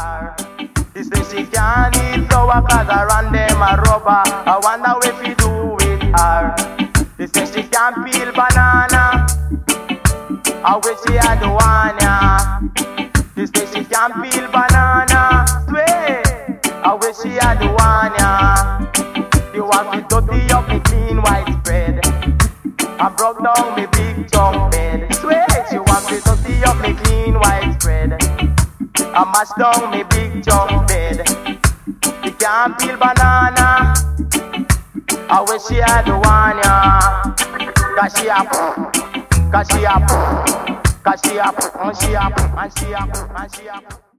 her. She say she can't eat flour cause I run them a rubber. I wonder what she do with her. She say she can't peel banana. I wish she had the one, yeah. She say she can't peel banana. Swear, I wish she had the one, yeah. You want me dirty up me clean white spread. I broke down me big chunk bed. Swear, she want me dirty up me clean white spread. I mash down me big chunk bed. She can't peel banana. I wish she had the one, yeah. Cause she a cause she a cause she a and she a and she a and she a